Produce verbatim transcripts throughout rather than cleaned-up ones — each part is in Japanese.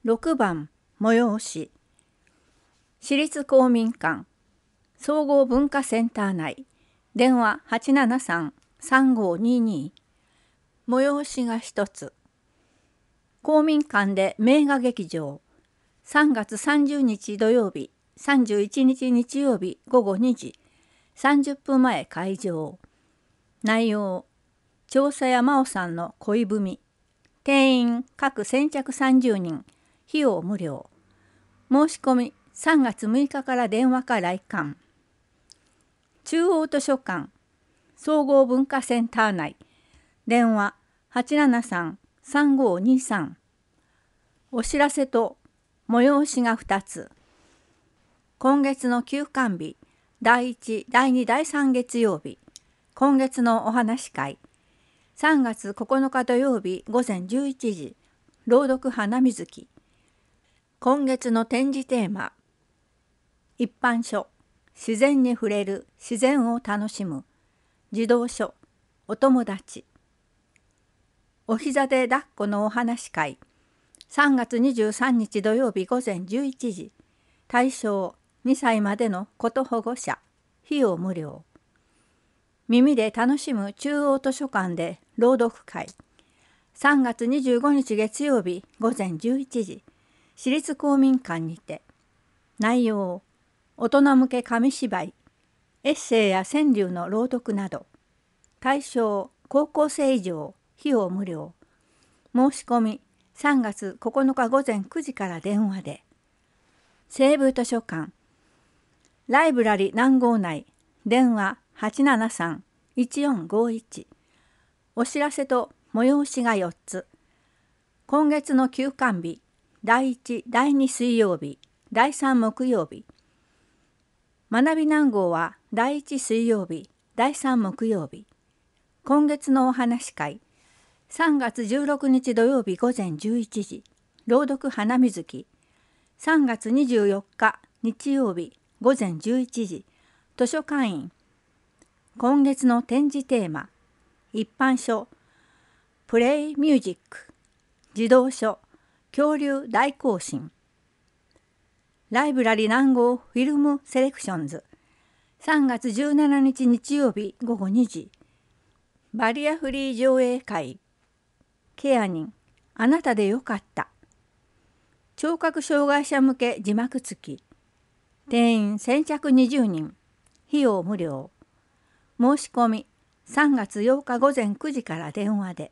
ろくばん催し市立公民館総合文化センター内電話 はちななさん さんごにに 催しがひとつ公民館で名画劇場さんがつさんじゅうにち土曜日さんじゅういちにち日曜日ごごにじさんじゅっぷんまえ開場内容長佐谷真央さんの恋文定員各先着さんじゅうにん費用無料申し込みさんがつむいかから電話か来館中央図書館総合文化センター内電話 はちななさん さんごにさん お知らせと催しがふたつ今月の休館日だいいちだいにだいさん月曜日今月のお話し会さんがつここのか土曜日午前じゅういちじ朗読花水木今月の展示テーマ一般書自然に触れる自然を楽しむ児童書お友達お膝で抱っこのお話し会さんがつにじゅうさんにち土曜日午前じゅういちじ対象にさいまでのこと保護者費用無料耳で楽しむ中央図書館で朗読会さんがつにじゅうごにち月曜日午前じゅういちじ市立公民館にて内容大人向け紙芝居エッセイや川柳の朗読など対象高校生以上費用無料申し込みさんがつここのか午前くじから電話で西部図書館ライブラリ南郷内電話 はちななさん いちよんごいち お知らせと催しがよっつ今月の休館日だいいちだいに水曜日だいさん木曜日学び南郷はだいいち水曜日だいさん木曜日今月のお話し会さんがつじゅうろくにち土曜日午前じゅういちじ朗読花水木さんがつにじゅうよっか日曜日午前じゅういちじ図書館員今月の展示テーマ一般書プレイミュージック児童書恐竜大行進ライブラリ南郷フィルムセレクションズさんがつじゅうしちにち日曜日ごごにじバリアフリー上映会ケア人あなたでよかった聴覚障害者向け字幕付き定員先着にじゅうにん費用無料申し込みさんがつようか午前くじから電話で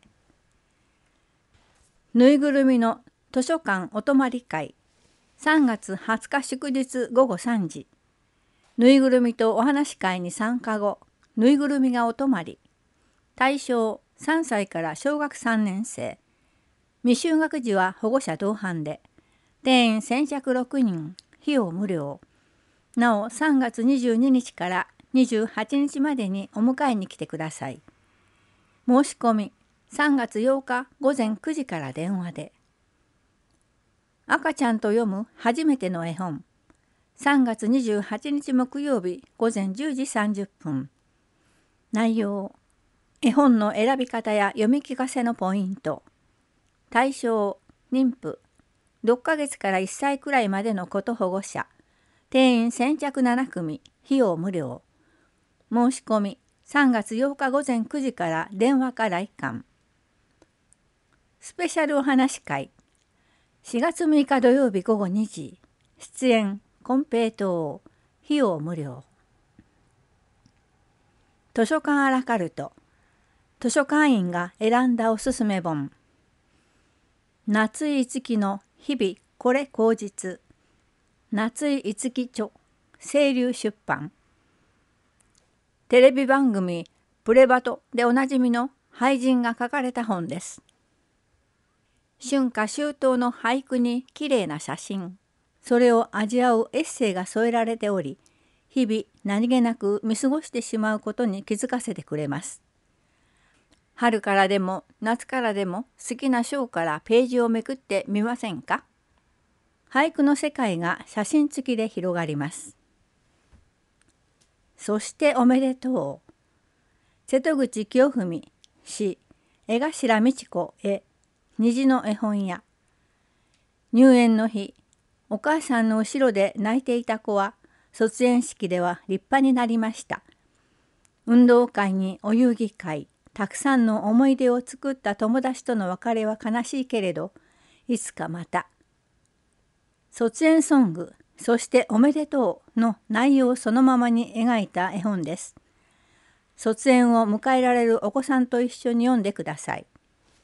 ぬいぐるみの図書館お泊まり会さんがつはつか祝日ごごさんじぬいぐるみとお話し会に参加後ぬいぐるみがお泊まり対象さんさいから小学さんねん生未就学児は保護者同伴で定員先着ろくにん費用無料なおさんがつにじゅうににちからにじゅうはちにちまでにお迎えに来てください申し込みさんがつようか午前くじから電話で赤ちゃんと読む初めての絵本さんがつにじゅうはちにち木曜日午前じゅうじさんじゅっぷん内容絵本の選び方や読み聞かせのポイント対象妊婦ろっかげつからいっさいくらいまでのこと保護者定員先着ななくみ費用無料申し込みさんがつようか午前くじから電話か来館スペシャルお話し会しがつむいか土曜日ごごにじ出演金平糖費用無料図書館アラカルト図書館員が選んだおすすめ本夏井いつきの日々これ口実夏井いつき著清流出版テレビ番組プレバトでおなじみの俳人が書かれた本です春夏秋冬の俳句にきれいな写真それを味わうエッセイが添えられており日々何気なく見過ごしてしまうことに気づかせてくれます春からでも夏からでも好きな章からページをめくってみませんか俳句の世界が写真付きで広がりますそしておめでとう瀬戸口清文詩江頭美智子絵虹の絵本屋入園の日、お母さんの後ろで泣いていた子は卒園式では立派になりました。運動会にお遊戯会、たくさんの思い出を作った友達との別れは悲しいけれど、いつかまた。卒園ソング、そしておめでとうの内容をそのままに描いた絵本です。卒園を迎えられるお子さんと一緒に読んでください。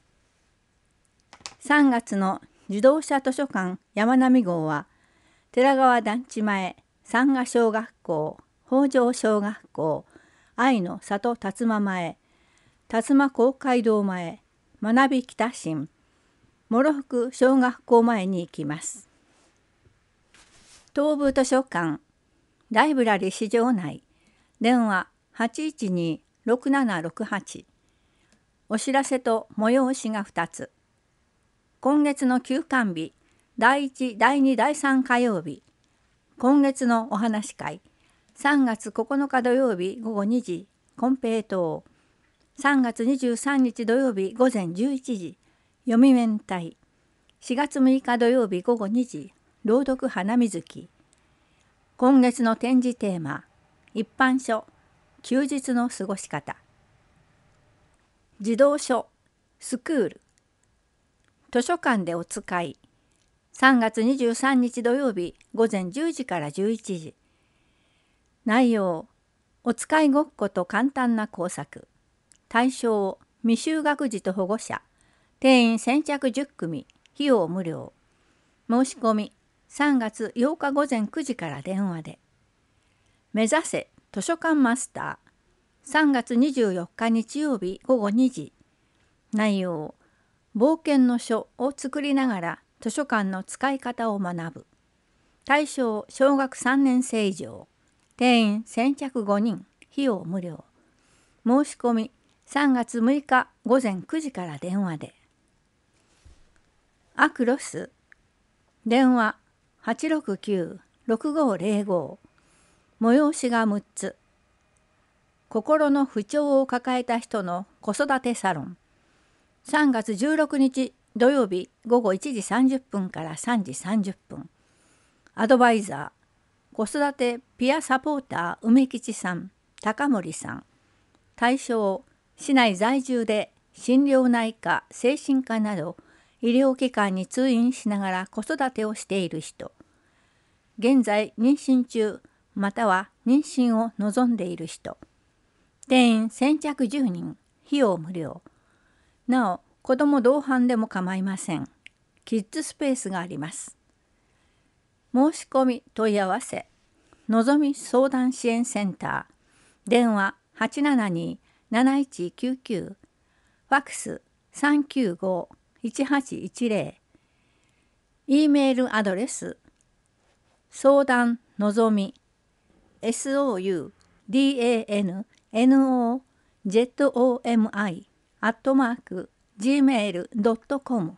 さんがつの自動車図書館山並号は、寺川団地前、山賀小学校、北条小学校、愛の里辰馬前、辰馬公会堂前、学び北新、諸福小学校前に行きます。東部図書館、ライブラリ市場内、電話はちいちにーろくななろくはち。お知らせと催しがふたつ。今月の休館日、だいいち、だいに、だいさん火曜日。今月のお話会、さんがつここのか土曜日ごごにじ、金平糖。さんがつにじゅうさんにち土曜日ごぜんじゅういちじ、読み面体。しがつむいか土曜日ごごにじ、朗読花水木。今月の展示テーマ、一般書、休日の過ごし方。児童書、スクール。図書館でお使い。さんがつにじゅうさんにち土曜日ごぜんじゅうじからじゅういちじ。内容、お使いごっこと簡単な工作。対象、未就学児と保護者。定員先着じゅっくみ、費用無料。申し込み、さんがつようかごぜんくじから電話で。目指せ図書館マスター。さんがつにじゅうよっか日曜日ごごにじ。内容、冒険の書を作りながら図書館の使い方を学ぶ。対象、小学さんねんせい以上。定員先着ごにん、費用無料。申し込み、さんがつむいかごぜんくじから電話で。アクロス。電話はちろくきゅうろくごぜろご。催しがむっつ。心の不調を抱えた人の子育てサロン。さんがつじゅうろくにち土曜日ごごいちじさんじゅっぷんからさんじさんじゅっぷん。アドバイザー、子育てピアサポーター梅吉さん、高森さん。対象、市内在住で心療内科、精神科など医療機関に通院しながら子育てをしている人。現在妊娠中、または妊娠を望んでいる人。定員先着じゅうにん、費用無料。なお、子ども同伴でも構いません。キッズスペースがあります。申し込み問い合わせ、のぞみ相談支援センター。電話はちななにーなないちきゅうきゅう。ファックスさんきゅうごいちはちいちぜろ。E メールアドレス、相談のぞみ ソウダンノゾミ アットマーク ジーメールドットコム。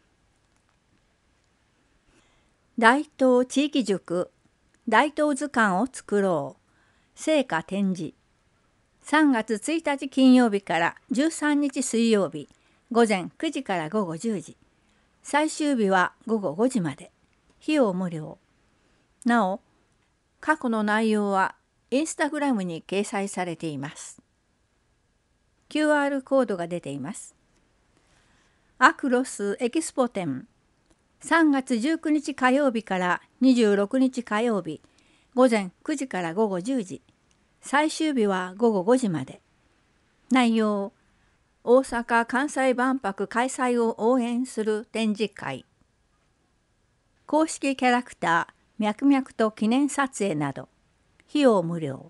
大東地域塾大東図鑑を作ろう成果展示。さんがつついたち金曜日からじゅうさんにち水曜日ごぜんくじからごごじゅうじ。最終日はごごごじまで。費用無料。なお、過去の内容はインスタグラムに掲載されています。キューアール コードが出ています。アクロスエキスポ展。さんがつじゅうくにち火曜日からにじゅうろくにち火曜日ごぜんくじからごごじゅうじ。最終日はごごごじまで。内容、大阪・関西万博開催を応援する展示会。公式キャラクター、脈々と記念撮影など。費用無料。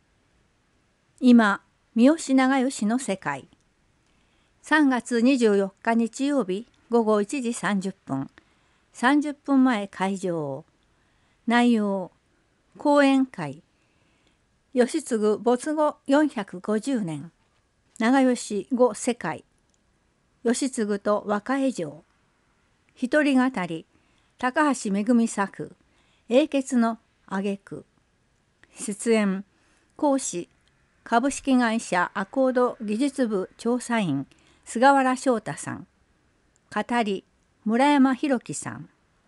今、三好長慶の世界。さんがつにじゅうよっか日曜日ごごいちじさんじゅっぷん。さんじゅっぷんまえ会場。内容、講演会。義継没後よんひゃくごじゅうねん。長慶後世界。義継と若江城。一人語り。高橋めぐみ作。英傑の挙句。出演。講師。株式会社アコード技術部調査員菅原翔太さん。語り。村山弘樹さん。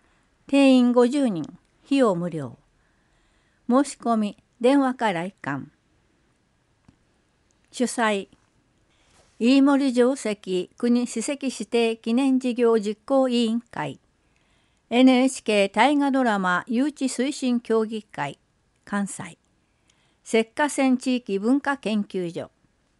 定員ごじゅうにん、費用無料。申し込み、電話か来館。主催、飯森城跡国史跡指定記念事業実行委員会、エヌエイチケー 大河ドラマ誘致推進協議会、関西、石化線地域文化研究所。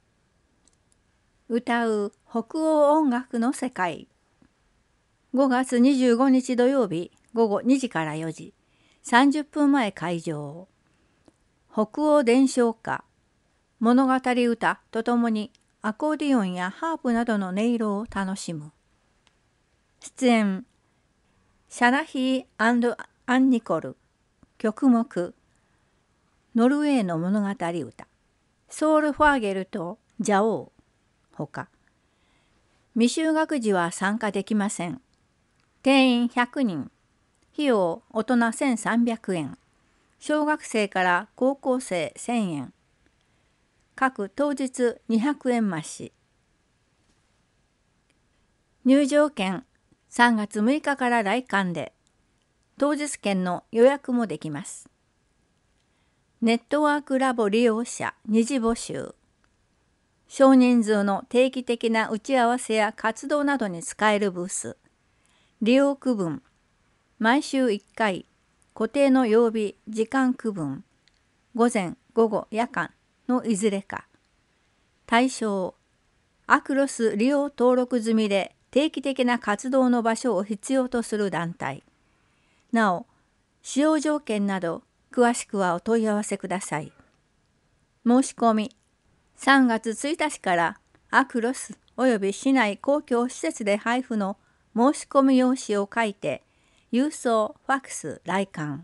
歌う北欧音楽の世界。ごがつにじゅうごにち土曜日ごごにじからよじ、さんじゅっぷんまえ開場。北欧伝承歌、物語歌とともにアコーディオンやハープなどの音色を楽しむ。出演、シャラヒー&アンニコル。曲目、ノルウェーの物語歌、ソールファーゲルとジャオー。ほか、未就学児は参加できません。定員ひゃくにん、費用大人せんさんびゃくえん、小学生から高校生せんえん、各当日にひゃくえん増し。入場券さんがつむいかから来館で、当日券の予約もできます。ネットワークラボ利用者二次募集。少人数の定期的な打ち合わせや活動などに使えるブース。利用区分、毎週いっかい、固定の曜日、時間区分、午前、午後、夜間のいずれか。対象、アクロス利用登録済みで定期的な活動の場所を必要とする団体。なお、使用条件など詳しくはお問い合わせください。申し込み、さんがつついたちからアクロスおよび市内公共施設で配布の申し込み用紙を書いて、郵送、ファックス、来館。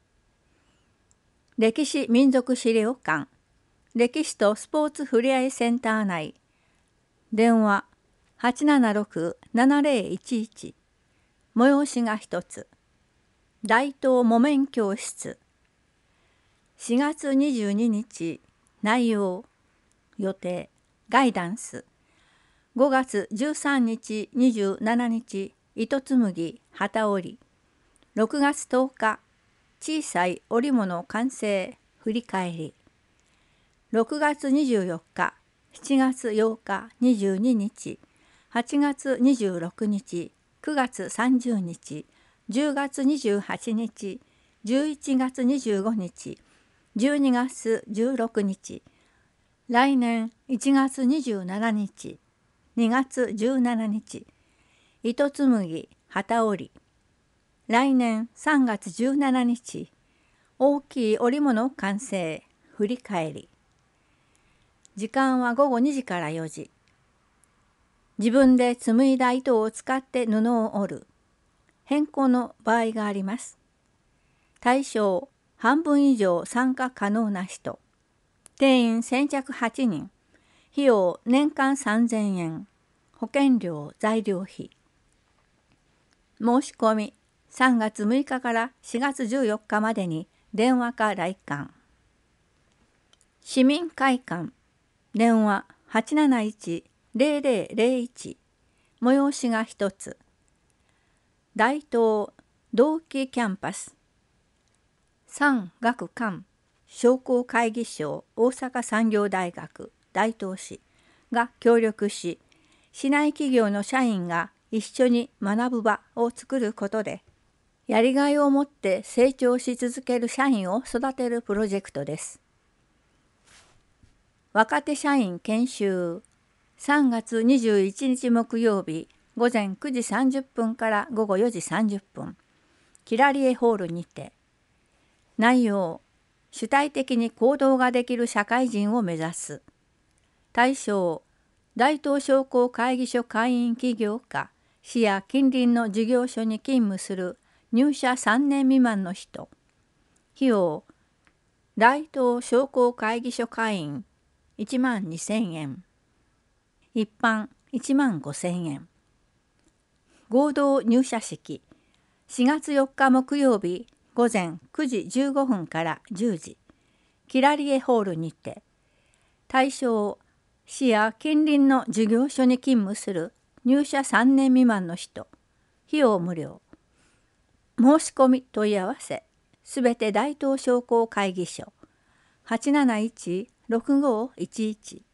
歴史民族資料館、歴史とスポーツふれあいセンター内。電話はちななろく ななぜろいちいち。催しが一つ。大東木綿教室。しがつにじゅうににち、内容、予定、ガイダンス。ごがつじゅうさんにち、にじゅうしちにち、糸紡、機織り。ろくがつとおか、小さい織物完成、振り返り。ろくがつにじゅうよっか、しちがつようか、にじゅうににち、はちがつにじゅうろくにち、くがつさんじゅうにち、じゅうがつにじゅうはちにち、じゅういちがつにじゅうごにち、じゅうにがつじゅうろくにち、来年いちがつにじゅうしちにち、にがつじゅうしちにち、糸紡、機織り。来年さんがつじゅうしちにち、大きい織物完成、振り返り。時間はごごにじからよじ。自分で紡いだ糸を使って布を織る。変更の場合があります。対象、半分以上参加可能な人。定員先着はちにん。費用年間さんぜんえん。保険料、材料費。申し込み、さんがつむいかからしがつじゅうよっかまでに電話か来館。市民会館。電話はちなないち ぜろぜろぜろいち。催しが一つ。大東同期キャンパス。産学官商工会議所大阪産業大学大東市が協力し、市内企業の社員が一緒に学ぶ場を作ることで、やりがいを持って成長し続ける社員を育てるプロジェクトです。若手社員研修。さんがつにじゅういちにち木曜日ごぜんくじさんじゅっぷんからごごよじさんじゅっぷん。キラリエホールにて。内容、主体的に行動ができる社会人を目指す。対象、大東商工会議所会員起業家、市や近隣の事業所に勤務する入社さんねん未満の人。費用、大東商工会議所会員いちまんにせんえん。一般いちまんごせんえん。合同入社式。しがつよっか木曜日ごぜんくじじゅうごふんからじゅうじ。キラリエホールにて。対象、市や近隣の事業所に勤務する入社さんねん未満の人。費用無料。 申し込み問い合わせすべて大東商工会議所 はちなないち ろくごいちいち。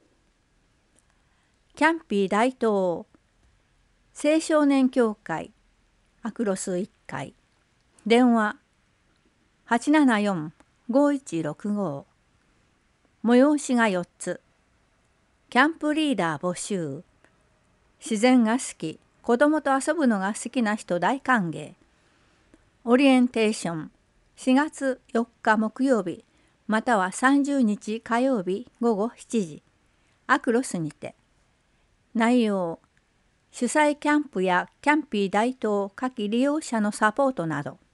キャンピー大東青少年協会アクロスいっかい、電話 はちななよん ごいちろくご。 催しがよっつ。キャンプリーダー募集。自然が好き、子供と遊ぶのが好きな人大歓迎。オリエンテーションしがつよっか木曜日またはさんじゅうにち火曜日ごごしちじ、アクロスにて。内容、主催キャンプやキャンピー大東夏季利用者のサポートなど。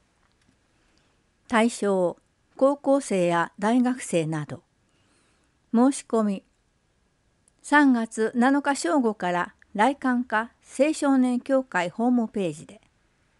対象、高校生や大学生など。申し込み、さんがつなのか正午から来館か青少年協会ホームページで。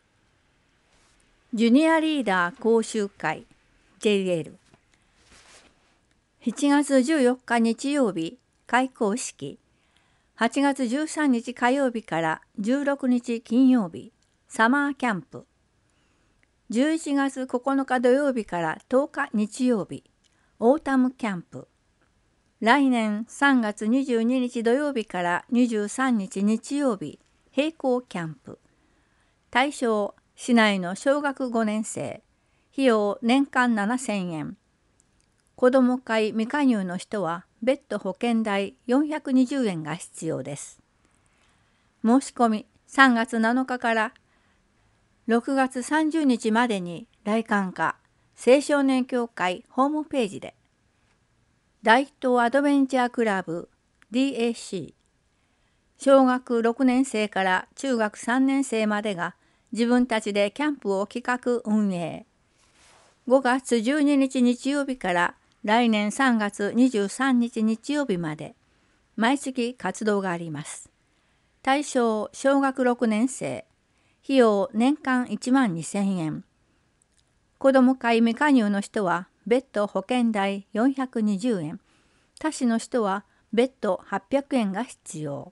ジュニアリーダー講習会 ジェイエル。しちがつじゅうよっか日曜日開講式。はちがつじゅうさんにち火曜日からじゅうろくにち金曜日サマーキャンプ。じゅういちがつここのか土曜日からとおか日曜日オータムキャンプ。来年さんがつにじゅうににち土曜日からにじゅうさんにち日曜日並行キャンプ。対象、市内の小学ごねん生。費用年間ななせんえん。子ども会未加入の人は別途保険代よんひゃくにじゅうえんが必要です。申し込みさんがつなのかからろくがつさんじゅうにちまでに来館か青少年協会ホームページで。大東アドベンチャークラブ ディーエーシー。小学ろくねん生から中学さんねん生までが自分たちでキャンプを企画運営。ごがつじゅうににち日曜日から来年さんがつにじゅうさんにち日曜日まで毎月活動があります。対象、小学ろくねん生。費用年間いちまんにせんえん。子ども会未加入の人は別途保険代よんひゃくにじゅうえん。他市の人は別途はっぴゃくえんが必要。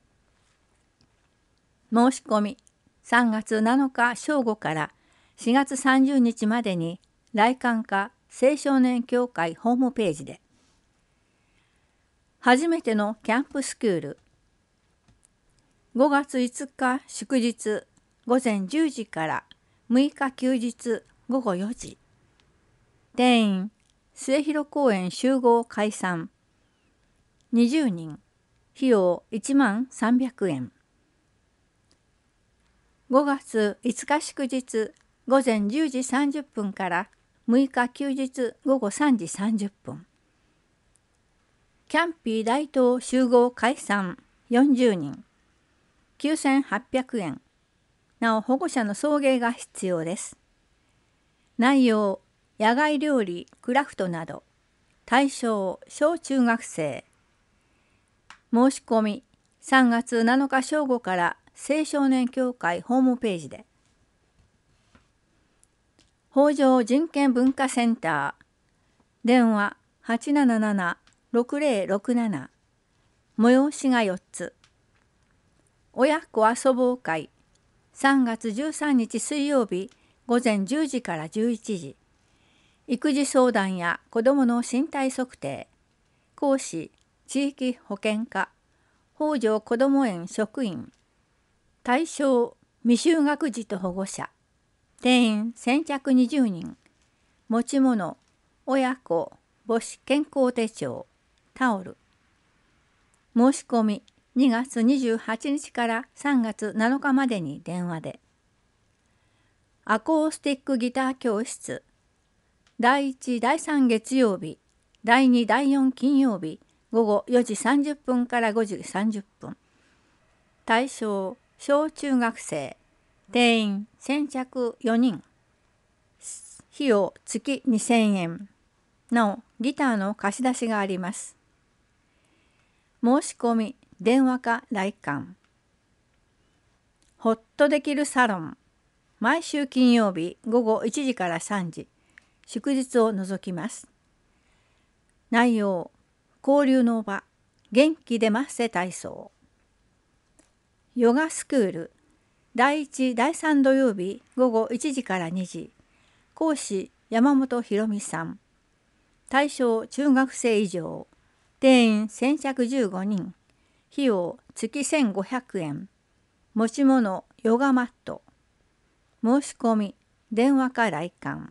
申し込みさんがつなのか正午からしがつさんじゅうにちまでに来館か青少年協会ホームページで。初めてのキャンプスクール。ごがついつか祝日ごぜんじゅうじからむいか休日ごごよじ。定員、末広公園集合解散。にじゅうにん。費用いちまんさんびゃくえん。ごがついつか祝日ごぜんじゅうじさんじゅっぷんからむいか休日ごごさんじさんじゅっぷん。キャンピー大東集合解散よんじゅうにん。きゅうせんはっぴゃくえん。なお保護者の送迎が必要です。内容、野外料理、クラフトなど。対象、小中学生。申し込みさんがつなのか正午から青少年協会ホームページで。北条人権文化センター。電話 はちなななな ろくぜろろくなな。催しがよっつ。親子遊ぼう会さんがつじゅうさんにち水曜日ごぜんじゅうじからじゅういちじ。育児相談や子どもの身体測定。講師、地域保健課、北条こども園職員。対象、未就学児と保護者。定員先着にじゅうにん。持ち物、親子、母子健康手帳、タオル。申し込みにがつにじゅうはちにちからさんがつなのかまでに電話で。アコースティックギター教室。だいいちだいさん月曜日、だいにだいよん金曜日、ごごよじさんじゅっぷんからごじさんじゅっぷん。対象、小中学生。定員先着よにん。費用月にせんえん。なお、ギターの貸し出しがあります。申し込み、電話か来館。ホッとできるサロン。毎週金曜日ごごいちじからさんじ。祝日を除きます。内容、交流の場、元気出ます体操。ヨガスクール、 だいいち、だいさん土曜日午後いちじからにじ。講師山本博美さん。対象中学生以上。定員せんひゃくじゅうごにん。費用月せんごひゃくえん。持ち物ヨガマット。申し込み電話か来館。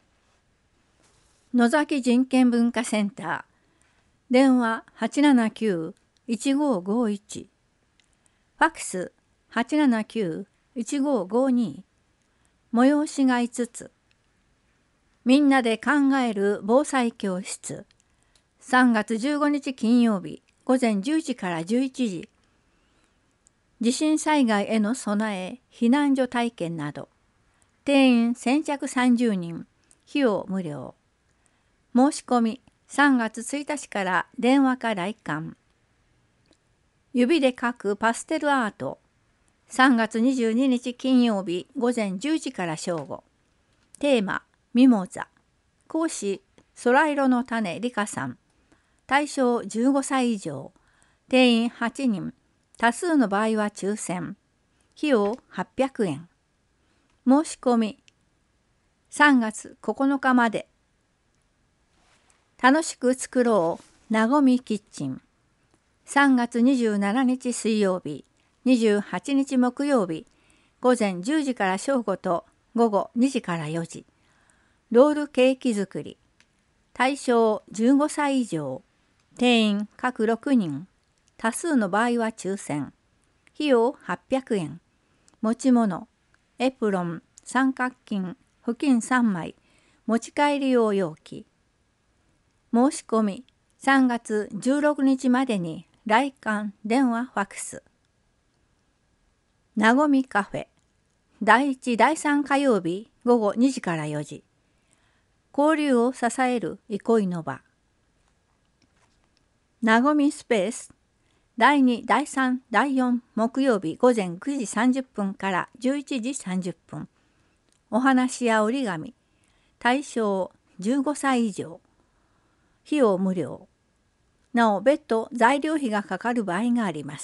野崎人権文化センター。電話 はちななきゅう いちごごいち。ファックス はちななきゅう いちごごに。催しがいつつ。みんなで考える防災教室。さんがつじゅうごにち金曜日午前じゅうじからじゅういちじ。地震災害への備え、避難所体験など。定員先着さんじゅうにん。費用無料。申し込みさんがつついたちから電話か来館。指で描くパステルアート。さんがつにじゅうににち金曜日午前じゅうじから正午。テーマミモザ。講師空色の種理香さん。対象じゅうごさい以上。定員はちにん。多数の場合は抽選。費用はっぴゃくえん。申し込みさんがつここのかまで。楽しく作ろうなごみキッチン。さんがつにじゅうしちにち水曜日、にじゅうはちにち木曜日、午前じゅうじから正午と午後にじからよじ。ロールケーキ作り。対象じゅうごさい以上。定員各ろくにん。多数の場合は抽選。費用はっぴゃくえん。持ち物エプロン、三角巾、布巾さんまい、持ち帰り用容器。申し込みさんがつじゅうろくにちまでに来館電話ファックス。なごみカフェ。だいいち、だいさん火曜日午後にじからよじ。交流を支える憩いの場。なごみスペース。だいに、だいさん、だいよん木曜日午前くじさんじゅっぷんからじゅういちじさんじゅっぷん。お話や折り紙。対象じゅうごさい以上。費用無料。なお別途材料費がかかる場合があります。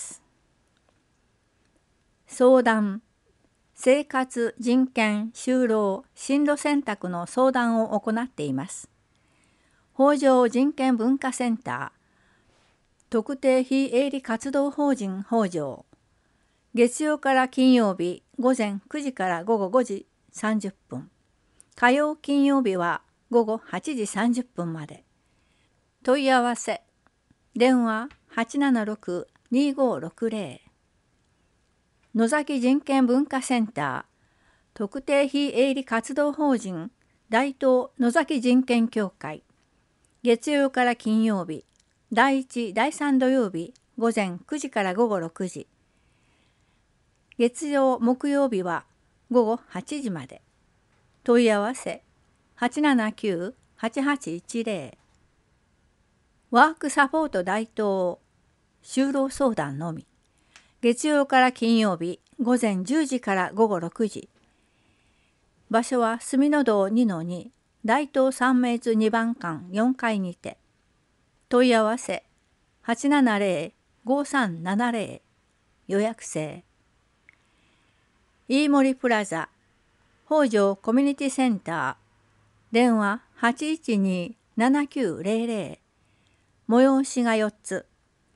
相談。生活、人権、就労、進路選択の相談を行っています。北条人権文化センター。特定非営利活動法人北条。月曜から金曜日午前くじから午後ごじさんじゅっぷん。火曜金曜日は午後はちじさんじゅっぷんまで。問い合わせ。電話 はちななろく にごろくぜろ。野崎人権文化センター。特定非営利活動法人大東野崎人権協会。月曜から金曜日。だいいち、だいさん土曜日午前くじから午後ろくじ。月曜木曜日は午後はちじまで。問い合わせ はちななきゅう はちはちいちぜろ。ワークサポート大東就労相談のみ。月曜から金曜日午前じゅうじから午後ろくじ。場所は住の堂 にのに 大東三名津にばん館よんかいにて。問い合わせ はちななぜろ ごさんななぜろ。予約制。飯森プラザ北条コミュニティセンター。電話 はちいちに ななきゅうぜろぜろ。催しがよっつ。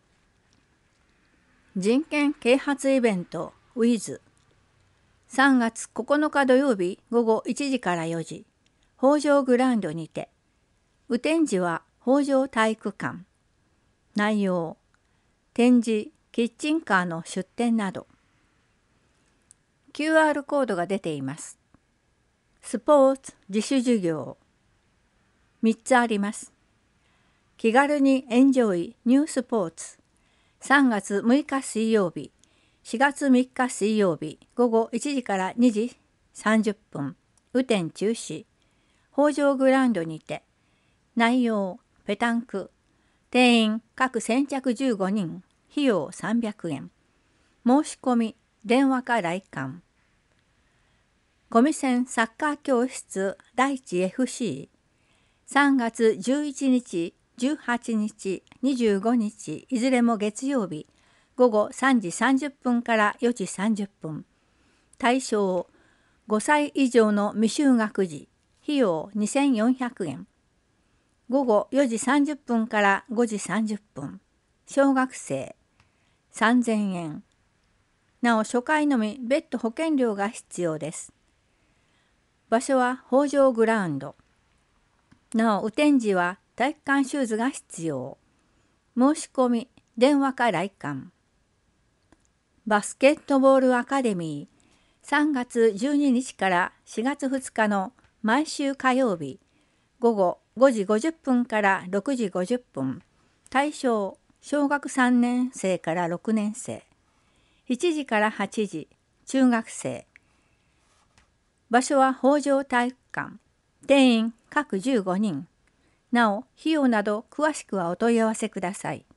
人権啓発イベント ウィズ。さんがつここのか土曜日午後いちじからよじ。北条グランドにて。雨天時は北条体育館。内容。展示、キッチンカーの出店など。キューアール コードが出ています。スポーツ自主授業。みっつあります。気軽にエンジョイニュースポーツ。さんがつむいか水曜日、しがつみっか水曜日午後いちじからにじさんじゅっぷん。雨天中止。北条グランドにて。内容、ペタンク。定員各先着じゅうごにん。費用さんびゃくえん。申し込み、電話か来館。コミセンサッカー教室第一 エフシー。さんがつじゅういちにち、じゅうはちにち、にじゅうごにちいずれも月曜日、午後さんじさんじゅっぷんからよじさんじゅっぷん。 対象ごさい以上の未就学児、費用にせんよんひゃくえん。午後よじさんじゅっぷんからごじさんじゅっぷん。小学生さんぜんえん。なお初回のみ別途保険料が必要です。場所は北条グラウンド。なお雨天時は体育館シューズが必要。申し込み電話か来館。バスケットボールアカデミーさんがつじゅうににちからしがつふつかの毎週火曜日午後ごじごじゅっぷんからろくじごじゅっぷん。対象小学さんねんせいからろくねんせい。しちじからはちじ中学生。場所は北条体育館。定員各じゅうごにん。なお費用など詳しくはお問い合わせください。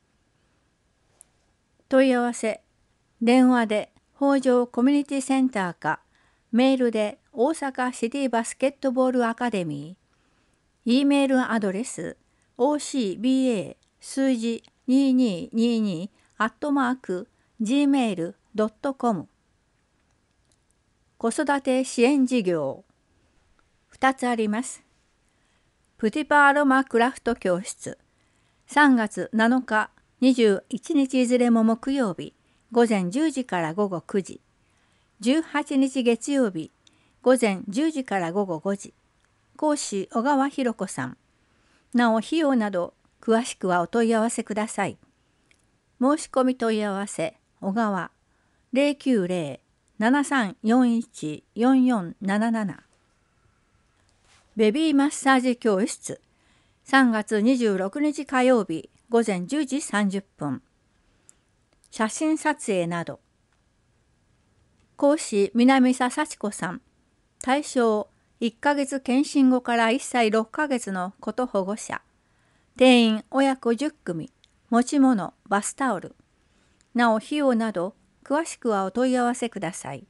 問い合わせ電話で北条コミュニティセンターかメールで大阪シティバスケットボールアカデミー。E メールアドレス オーシービーエー 数字ににーにーにー アットマーク ジーメール ドットコム。 子育て支援事業ふたつあります。プティパアロマクラフト教室さんがつなのかにじゅういちにちいずれも木曜日午前じゅうじから午後くじ、じゅうはちにち月曜日午前じゅうじから午後ごじ。講師小川弘子さん。なお費用など詳しくはお問い合わせください。申し込み問い合わせ小川 ゼロきゅうゼロ ななさんよんいち よんよんなななな。ベビーマッサージ教室さんがつにじゅうろくにち火曜日午前じゅうじさんじゅっぷん。写真撮影など。講師南佐幸子さん。対象いっかげつ検診後からいっさいろっかげつの子と保護者。定員親子じゅっくみ。持ち物バスタオル。なお費用など詳しくはお問い合わせください。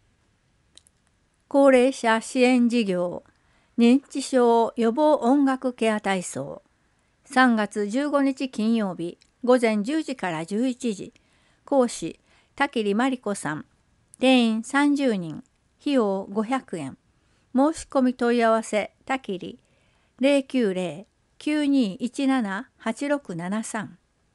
高齢者支援事業認知症予防音楽ケア体操さんがつじゅうごにち金曜日午前じゅうじからじゅういちじ。講師田切真理子さん。定員さんじゅうにん。費用ごひゃくえん。申し込み問い合わせ田切 ゼロきゅうゼロ きゅうにいちなな はちろくななさん。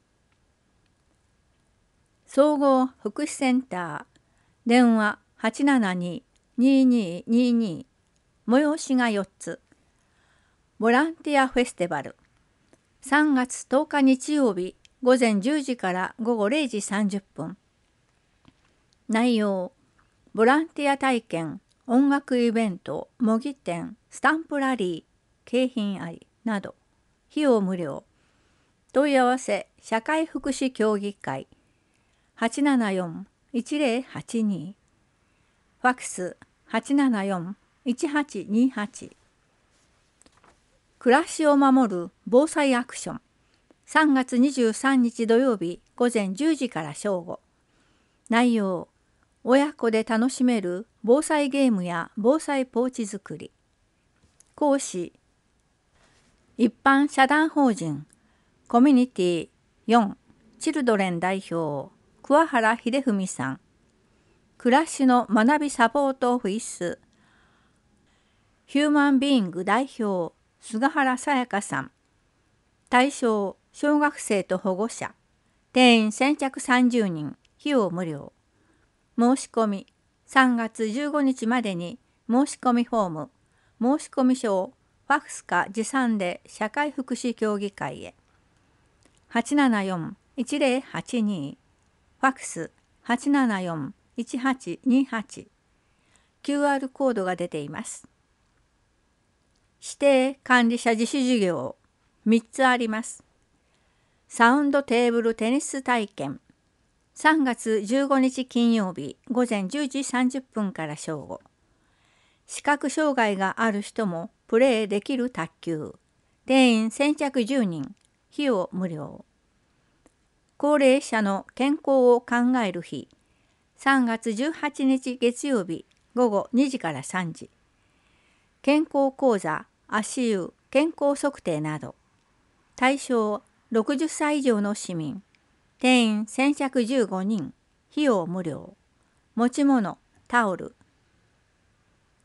総合福祉センター電話 はちななに にーにーにーにー。催しがよっつ。ボランティアフェスティバルさんがつとおか日曜日午前じゅうじから午後れいじさんじゅっぷん。内容ボランティア体験、音楽イベント、模擬店、スタンプラリー、景品ありなど。費用無料。問い合わせ社会福祉協議会 はちななよん いちゼロはちに。ファックス はちななよん いちはちにはち。暮らしを守る防災アクションさんがつにじゅうさんにち土曜日午前じゅうじから正午。内容親子で楽しめる防災ゲームや防災ポーチ作り。講師一般社団法人コミュニティよんチルドレン代表桑原秀文さん。暮らしの学びサポートオフィスヒューマンビーイング代表菅原さやかさん。対象小学生と保護者。定員先着さんじゅうにん。費用無料。申し込みさんがつじゅうごにちまでに申し込みフォーム申し込み書をファックスか持参で社会福祉協議会へ はちななよん いちゼロはちに。ファックス はちななよん いちはちにはち。 キューアール コードが出ています。指定管理者自主事業みっつあります。サウンドテーブルテニス体験さんがつじゅうごにち金曜日午前じゅうじさんじゅっぷんから正午。視覚障害がある人もプレーできる卓球。定員先着じゅうにん。費用無料。高齢者の健康を考える日さんがつじゅうはちにち月曜日午後にじからさんじ。健康講座足湯健康測定など。対象ろくじゅっさい以上の市民。定員先着じゅうごにん。費用無料。持ち物タオル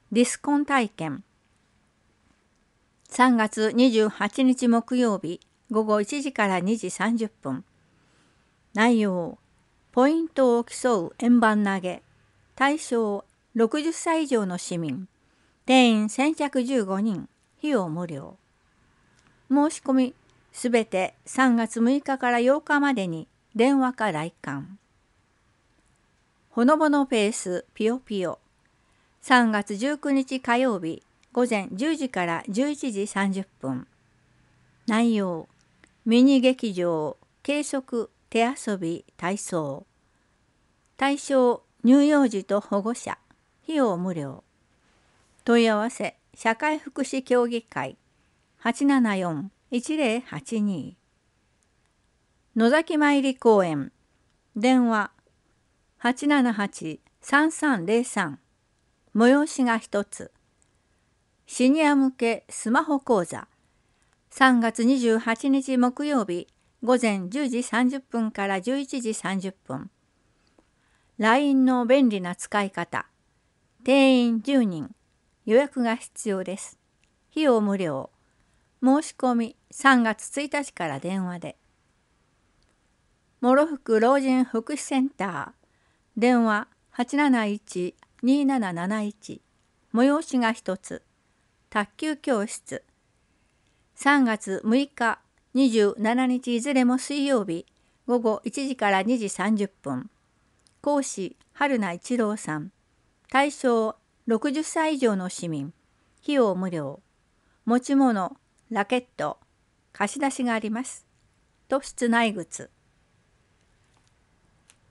ディスコン体験。さんがつにじゅうはちにち木曜日ごごいちじからにじさんじゅっぷん。内容、ポイントを競う円盤投げ。対象ろくじゅっさい以上の市民。定員せんひゃくじゅうごにん。費用無料。申し込みすべてさんがつむいかからようかまでに電話か来館。ほのぼのペースピヨピヨ。さんがつじゅうくにち火曜日ごぜんじゅうじからじゅういちじさんじゅっぷん。内容、ミニ劇場、軽食、手遊び、体操。対象、乳幼児と保護者。費用無料。問い合わせ、社会福祉協議会 はちななよんいちぜろはちに。野崎参り公園。電話 はちななはちさんさんぜろさん。催しがひとつ。シニア向けスマホ講座。さんがつにじゅうはちにち木曜日ごぜんじゅうじさんじゅっぷんからじゅういちじさんじゅっぷん。ライン の便利な使い方。定員じゅうにん。予約が必要です。費用無料。申し込みさんがつついたちから電話で。諸福老人福祉センター。電話 はちなないちになななないち。催しがひとつ。卓球教室。さんがつむいか、にじゅうしちにちいずれも水曜日、ごごいちじからにじさんじゅっぷん。講師、春名一郎さん。対象、ろくじゅっさい以上の市民。費用無料。持ち物、ラケット、貸し出しがあります。と室内靴。